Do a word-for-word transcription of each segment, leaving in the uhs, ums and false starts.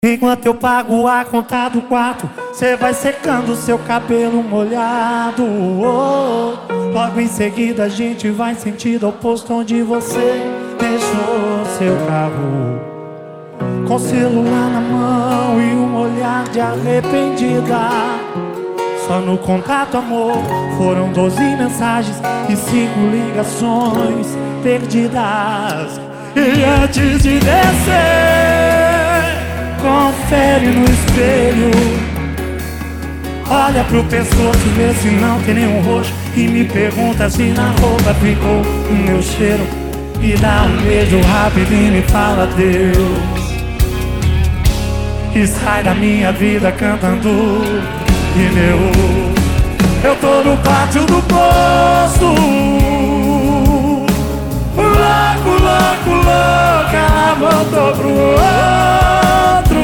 Enquanto eu pago a conta do quarto, cê vai secando seu cabelo molhado. Oh, logo em seguida a gente vai em sentido oposto, onde você deixou seu carro, com o celular na mão e um olhar de arrependida. Só no contato, amor, foram doze mensagens e cinco ligações perdidas. E antes de descer, confere no espelho, olha pro pescoço, vê se não tem nenhum roxo, e me pergunta se na roupa ficou o meu cheiro. E dá um beijo rápido e me fala adeus, e sai da minha vida cantando pneu. Eu tô no pátio do posto, louco, louco, louco, ela voltou pro outro.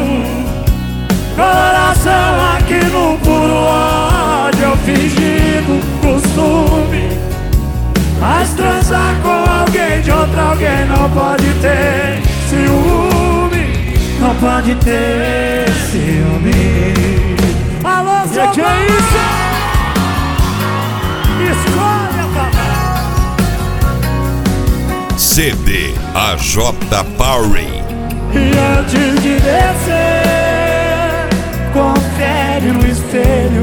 Coração aqui no puro ódio, eu fingindo costume, mas transar com alguém de outro alguém não pode ter ciúme, não pode ter ciúme. Alô, seu que é isso? Escolha, papai. C D A J Power. E antes de descer, confere no espelho,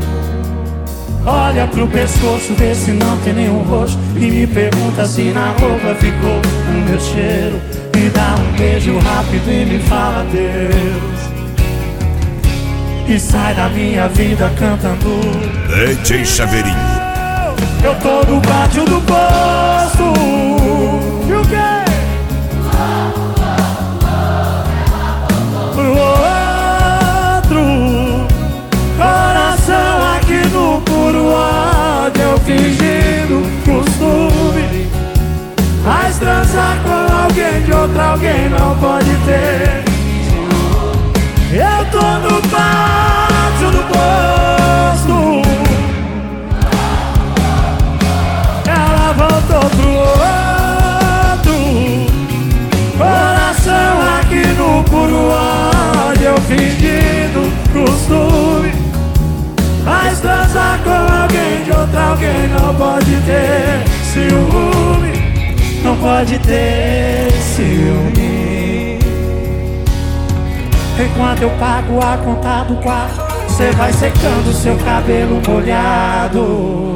olha pro pescoço, vê se não tem nenhum roxo, e me pergunta se na roupa ficou o meu cheiro. Me dá um beijo rápido e me fala adeus, e sai da minha vida cantando D J Chaveirinho. Eu tô no pátio do posto, e o quê? Pro outro, coração aqui no puro ódio, eu fingindo costume, mas transar com alguém de outro alguém não pode ter. Eu tô no pátio do posto, ela voltou pro outro. Coração aqui no puro ódio, eu fingindo costume, mas transar com alguém de outro alguém não pode ter ciúme, não pode ter ciúme. Enquanto eu pago a conta do quarto, cê vai secando seu cabelo molhado.